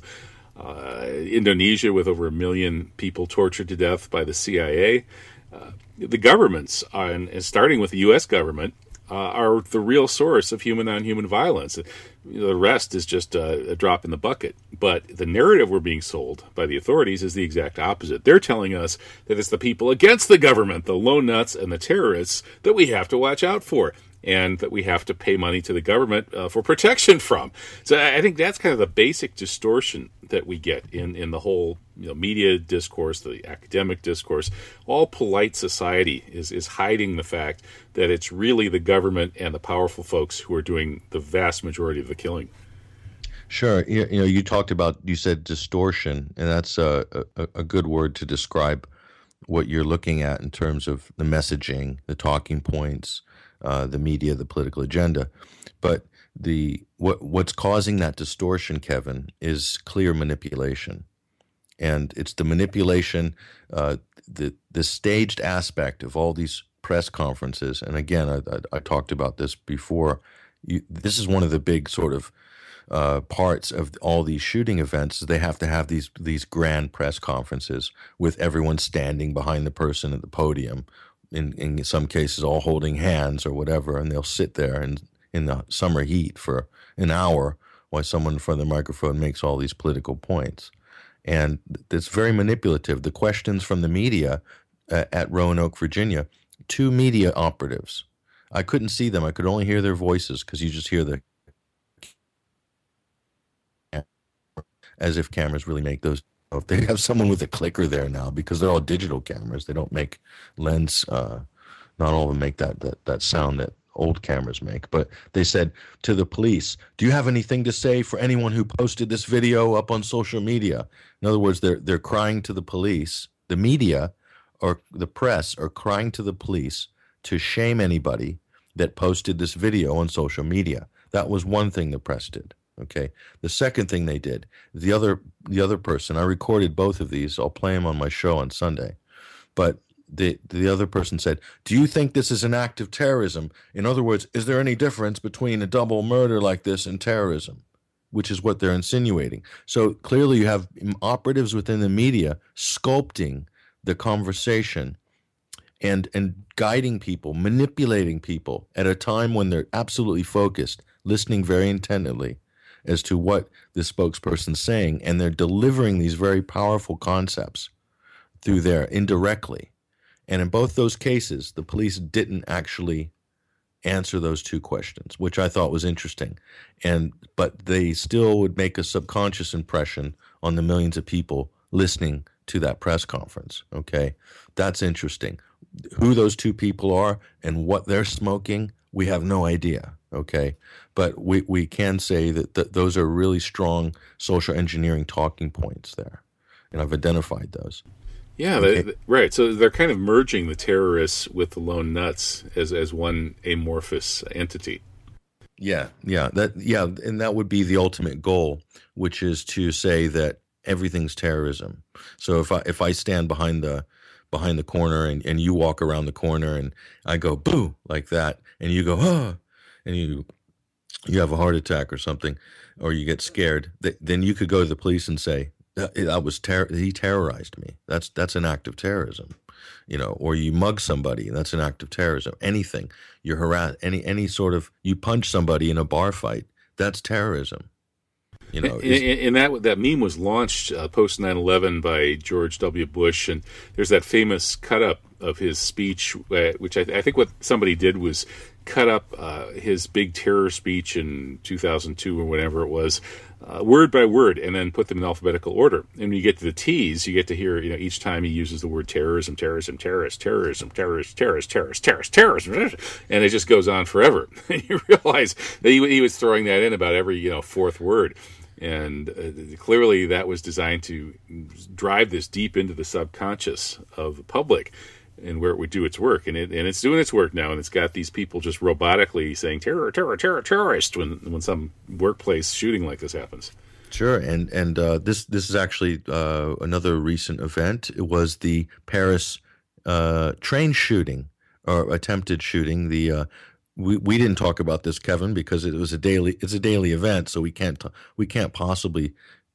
Indonesia with over 1 million people tortured to death by the CIA. The governments, starting with the U.S. government, are the real source of human-on-human violence. The rest is just a drop in the bucket. But the narrative we're being sold by the authorities is the exact opposite. They're telling us that it's the people against the government, the lone nuts and the terrorists, that we have to watch out for, and that we have to pay money to the government for protection from. So I think that's kind of the basic distortion that we get in the whole media discourse, the academic discourse. All polite society is hiding the fact that it's really the government and the powerful folks who are doing the vast majority of the killing.
Sure. You said distortion, and that's a good word to describe what you're looking at in terms of the messaging, the talking points, the media, the political agenda. But what's causing that distortion, Kevin, is clear manipulation. And it's the manipulation, the staged aspect of all these press conferences. And again, I talked about this before. This is one of the big sort of parts of all these shooting events. They have to have these grand press conferences with everyone standing behind the person at the podium, in some cases all holding hands or whatever, and they'll sit there in the summer heat for an hour while someone in front of the microphone makes all these political points. And it's very manipulative. The questions from the media at Roanoke, Virginia, 2 media operatives. I couldn't see them. I could only hear their voices because you just hear as if cameras really make those. If they have someone with a clicker there now, because they're all digital cameras, they don't make lens. Not all of them make that sound that old cameras make. But they said to the police, "Do you have anything to say for anyone who posted this video up on social media?" In other words, they're crying to the police. The media or the press are crying to the police to shame anybody that posted this video on social media. That was one thing the press did. Okay. The second thing they did, the other person, I recorded both of these. I'll play them on my show on Sunday. But the other person said, "Do you think this is an act of terrorism? In other words, is there any difference between a double murder like this and terrorism?" Which is what they're insinuating. So clearly you have operatives within the media sculpting the conversation and guiding people, manipulating people at a time when they're absolutely focused, listening very intently as to what the spokesperson's saying, and they're delivering these very powerful concepts through there indirectly. And in both those cases, the police didn't actually answer those 2 questions, which I thought was interesting. But they still would make a subconscious impression on the millions of people listening to that press conference. Okay, that's interesting. Who those 2 people are and what they're smoking, we have no idea. Okay, but we can say that those are really strong social engineering talking points there, and I've identified those.
Yeah, okay. Right. So they're kind of merging the terrorists with the lone nuts as one amorphous entity.
Yeah, and that would be the ultimate goal, which is to say that everything's terrorism. So if I stand behind the corner and you walk around the corner and I go boo like that, and you go ah, and you have a heart attack or something, or you get scared, then you could go to the police and say, he terrorized me. That's an act of terrorism, or you mug somebody, that's an act of terrorism. Anything, you harass, any sort of, you punch somebody in a bar fight, that's terrorism.
And that meme was launched post 9/11 by George W. Bush, and there's that famous cut-up of his speech, which I think what somebody did was cut up his big terror speech in 2002 or whatever it was, word by word, and then put them in alphabetical order. And when you get to the T's, you get to hear, each time he uses the word terrorism, terrorism, terrorist, terrorism, terrorist, terrorist, terrorist, terrorist, terrorism, and it just goes on forever. And you realize that he was throwing that in about every, 4th word. And clearly that was designed to drive this deep into the subconscious of the public and where it would do its work. And it's doing its work now, and it's got these people just robotically saying terror, terror, terror, terrorist when some workplace shooting like this happens.
Sure, and this is actually another recent event. It was the Paris train shooting, or attempted shooting. We didn't talk about this, Kevin, because it's a daily event, so we can't possibly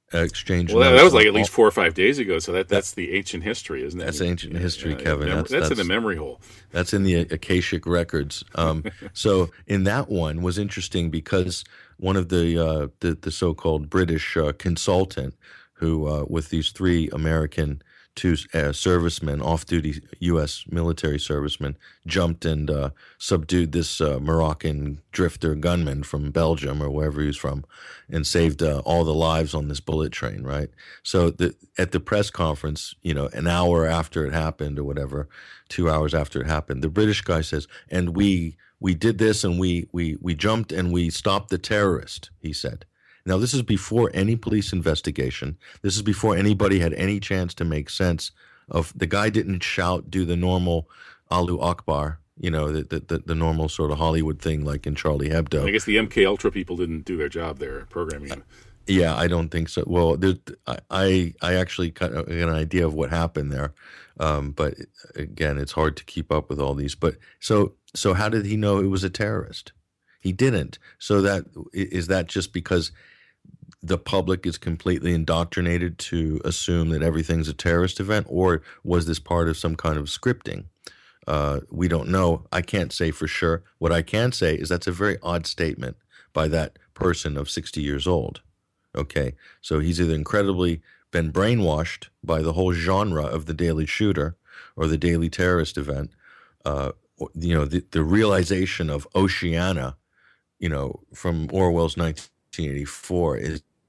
exchange.
Well, that was like at least 4 or 5 days ago. So that's the ancient history, isn't it?
That's ancient history, Kevin.
That's in the memory hole.
That's in the Akashic records. So in that one was interesting because one of the so-called British consultant who with these three American servicemen, off-duty U.S. military servicemen, jumped and subdued this Moroccan drifter gunman from Belgium or wherever he was from, and saved all the lives on this bullet train, right? So at the press conference, an hour after it happened or whatever, 2 hours after it happened, the British guy says, and we did this and we jumped and we stopped the terrorist, he said. Now, this is before any police investigation. This is before anybody had any chance to make sense of. The guy didn't shout, do the normal Allahu Akbar, the normal sort of Hollywood thing like in Charlie Hebdo.
I guess the MK Ultra people didn't do their job there programming him.
Yeah, I don't think so. Well, I actually got an idea of what happened there, but again, it's hard to keep up with all these. But so how did he know it was a terrorist? He didn't. So is that just because the public is completely indoctrinated to assume that everything's a terrorist event, or was this part of some kind of scripting? We don't know. I can't say for sure. What I can say is that's a very odd statement by that person of 60 years old. Okay, so he's either incredibly been brainwashed by the whole genre of the daily shooter or the daily terrorist event. The realization of Oceana, from Orwell's 1984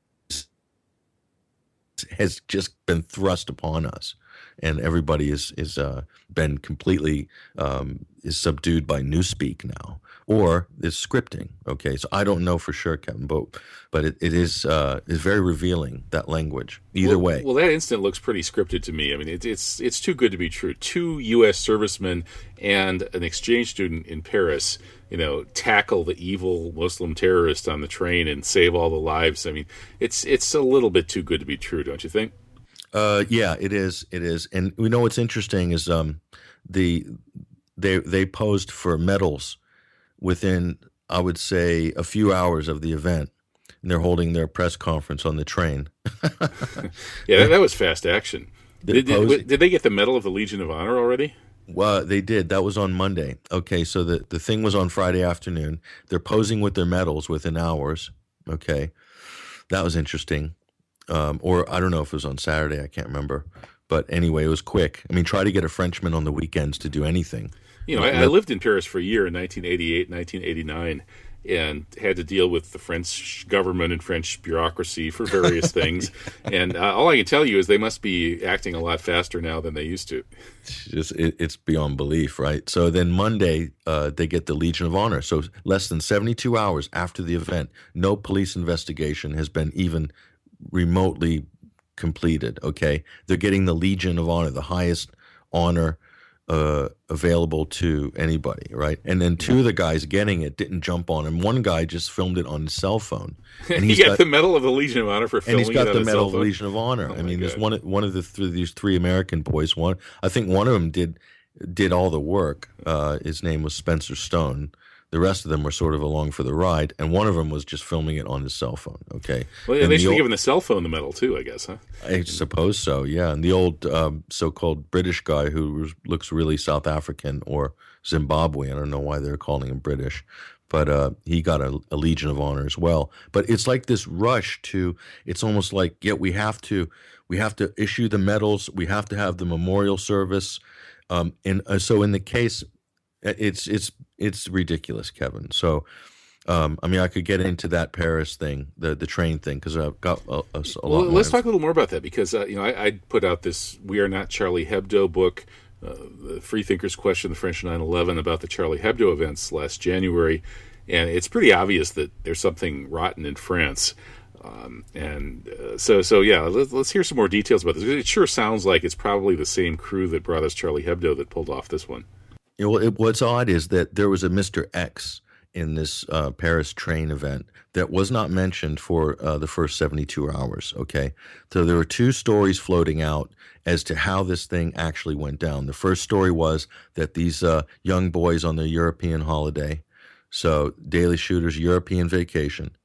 has just been thrust upon us, and everybody is been completely is subdued by Newspeak now, or is scripting. Okay, so I don't know for sure, Kevin, but it is very revealing, that language. Either way.
Well, that incident looks pretty scripted to me. I mean, it's too good to be true. 2 U.S. servicemen and an exchange student in Paris, tackle the evil Muslim terrorist on the train and save all the lives. I mean, it's a little bit too good to be true, don't you think?
Yeah, it is. It is. And we know what's interesting is they posed for medals within, I would say, a few hours of the event, and they're holding their press conference on the train.
Yeah, that was fast action. Did they get the Medal of the Legion of Honor already?
Well, they did. That was on Monday. Okay, so the thing was on Friday afternoon. They're posing with their medals within hours. Okay, that was interesting. Or I don't know if it was on Saturday. I can't remember. But anyway, it was quick. I mean, try to get a Frenchman on the weekends to do anything.
I lived in Paris for a year in 1988, 1989, and had to deal with the French government and French bureaucracy for various things. And all I can tell you is they must be acting a lot faster now than they used to.
It's beyond belief, right? So then Monday, they get the Legion of Honor. So less than 72 hours after the event, no police investigation has been even remotely completed, okay? They're getting the Legion of Honor, the highest honor available to anybody, right? And then 2 of the guys getting it didn't jump on him. One guy just filmed it on his cell phone.
And he got the Medal of the Legion of Honor for filming it on his cell phone.
And he's got the Medal of the Legion of Honor. I mean, there's one of these 3 American boys. I think one of them did all the work. His name was Spencer Stone. The rest of them were sort of along for the ride, and one of them was just filming it on his cell phone, okay?
Well, yeah, they should have given the cell phone the medal, too, I guess, huh?
I suppose so, yeah. And the old so-called British guy who looks really South African or Zimbabwe, I don't know why they're calling him British, but he got a Legion of Honor as well. But it's like this rush to, it's almost like, we have to issue the medals, we have to have the memorial service. So in the case, it's ridiculous, Kevin. So, I could get into that Paris thing, the train thing, because I've got a lot more.
Let's talk a little more about that, because I put out this "We Are Not Charlie Hebdo" book, the Freethinkers Question the French 9/11, about the Charlie Hebdo events last January, and it's pretty obvious that there's something rotten in France. So yeah, let's hear some more details about this. It sure sounds like it's probably the same crew that brought us Charlie Hebdo that pulled off this one.
What's odd is that there was a Mr. X in this Paris train event that was not mentioned for the first 72 hours, okay? So there were 2 stories floating out as to how this thing actually went down. The first story was that these young boys on their European holiday, so daily shooters, European vacation,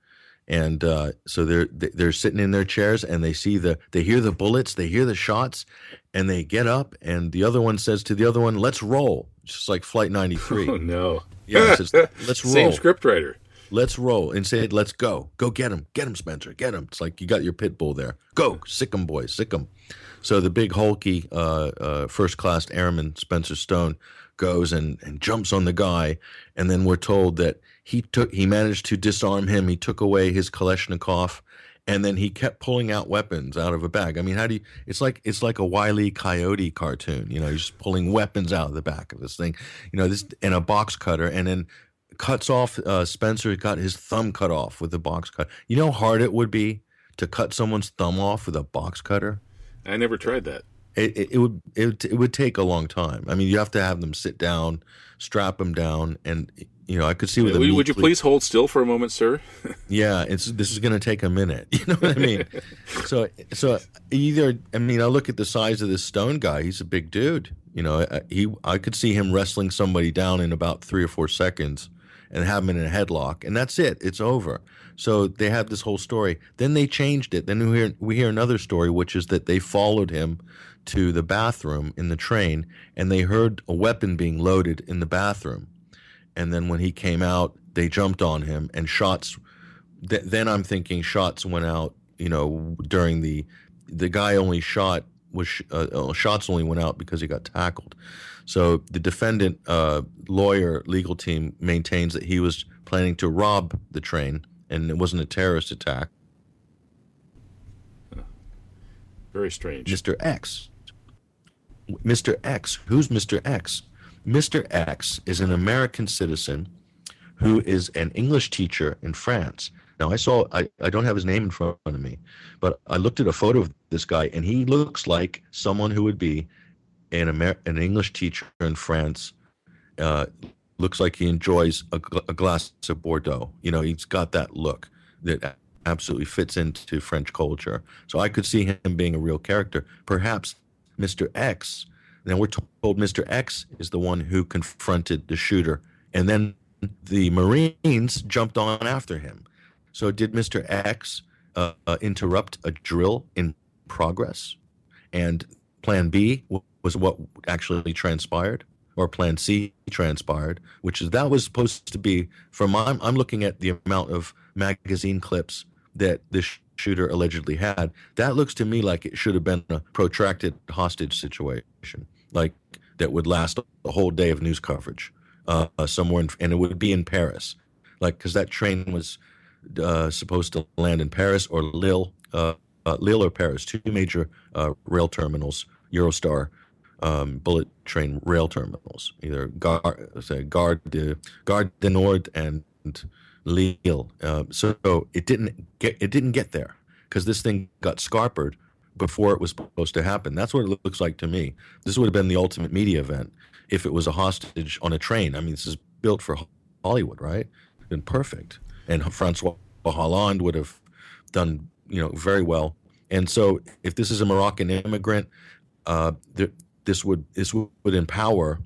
And so they're sitting in their chairs, and they hear the bullets, they hear the shots, and they get up, and the other one says to the other one, "Let's roll." Just like Flight 93.
Oh no!
Yeah, it says, "Let's roll."
Same scriptwriter.
Let's roll, and said, "Let's go get him, Spencer, get him." It's like you got your pit bull there. Go, sick 'em, boys, sick 'em. So the big hulky first-class airman Spencer Stone goes and jumps on the guy, and then we're told that he managed to disarm him. He took away his Kalashnikov, and then he kept pulling out weapons out of a bag. I mean, it's like a Wile E. Coyote cartoon. You know, he's just pulling weapons out of the back of this thing. You know, this and a box cutter, and then cuts off. Spencer got his thumb cut off with a box cut. You know how hard it would be to cut someone's thumb off with a box cutter?
I never tried that.
It would take a long time. I mean, you have to have them sit down, strap them down, and you know, I could see with
would you please hold still for a moment, sir?
Yeah, this is going to take a minute. You know what I mean? so I look at the size of this Stone guy. He's a big dude. You know, I could see him wrestling somebody down in about 3 or 4 seconds and have him in a headlock, and that's it. It's over. So they have this whole story. Then they changed it. Then we hear another story, which is that they followed him to the bathroom in the train, and they heard a weapon being loaded in the bathroom. And then when he came out, they jumped on him, and shots. Then I'm thinking shots went out. You know, during the guy only shot was shots only went out because he got tackled. So the defendant legal team maintains that he was planning to rob the train, and it wasn't a terrorist attack.
Very strange.
Mr. X. Who's Mr. X? Mr. X is an American citizen who is an English teacher in France. Now, I don't have his name in front of me, but I looked at a photo of this guy, and he looks like someone who would be an English teacher in France. Looks like he enjoys a glass of Bordeaux. You know, he's got that look that absolutely fits into French culture. So I could see him being a real character. Perhaps Mr. X, then we're told Mr. X is the one who confronted the shooter, and then the Marines jumped on after him. So did Mr. X interrupt a drill in progress? And Plan B was what actually transpired, or Plan C transpired, that was supposed to be, I'm looking at the amount of magazine clips that this shooter allegedly had. That looks to me like it should have been a protracted hostage situation, like that would last a whole day of news coverage somewhere, and it would be in Paris, like, because that train was supposed to land in Paris or Lille or Paris, 2 major rail terminals, Eurostar bullet train rail terminals, either Gare du Nord and Lille. So it didn't get there because this thing got scarpered before it was supposed to happen. That's what it looks like to me. This would have been the ultimate media event if it was a hostage on a train. I mean, this is built for Hollywood, right? It's been perfect. And Francois Hollande would have done, very well. And so if this is a Moroccan immigrant, this would empower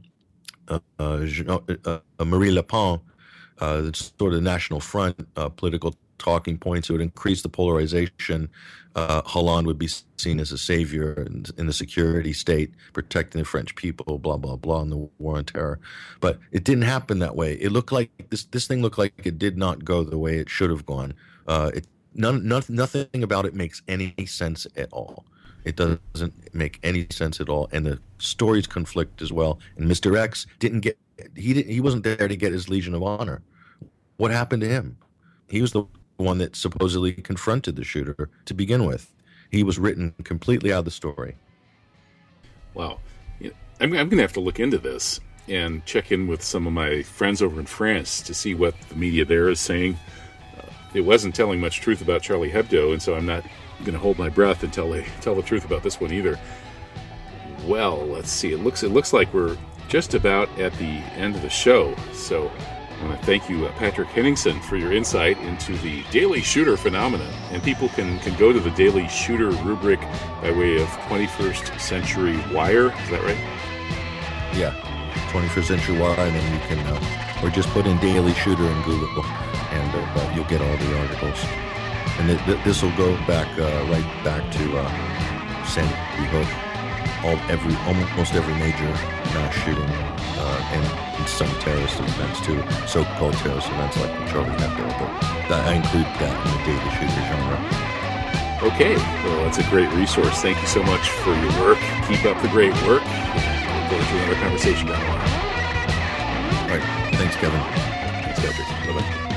Marie Le Pen, sort of National Front political talking points. It would increase the polarization. Hollande would be seen as a savior in the security state, protecting the French people, blah, blah, blah, in the war on terror. But it didn't happen that way. It looked like this thing looked like it did not go the way it should have gone. Nothing about it makes any sense at all. It doesn't make any sense at all, and the stories conflict as well. And Mr. X he wasn't there to get his Legion of Honor. What happened to him? He was the one that supposedly confronted the shooter to begin with. He was written completely out of the story.
Wow. I'm going to have to look into this and check in with some of my friends over in France to see what the media there is saying. It wasn't telling much truth about Charlie Hebdo, and so I'm not going to hold my breath until they tell the truth about this one either. Well, let's see. It looks like we're just about at the end of the show. So I want to thank you, Patrick Henningsen, for your insight into the Daily Shooter phenomenon. And people can go to the Daily Shooter rubric by way of 21st Century Wire. Is that right?
Yeah, 21st Century Wire, and then you can, or just put in Daily Shooter in Google, and you'll get all the articles. And this will go back right back to Sandy Hook. Almost every major mass shooting and some terrorist events too, so-called terrorist events like the Charlie Hebdo. But I include that in the data shooter genre.
Okay, well, that's a great resource. Thank you so much for your work. Keep up the great work. Look forward to another conversation down the line.
All right. Thanks, Kevin.
Thanks, Patrick. Bye-bye.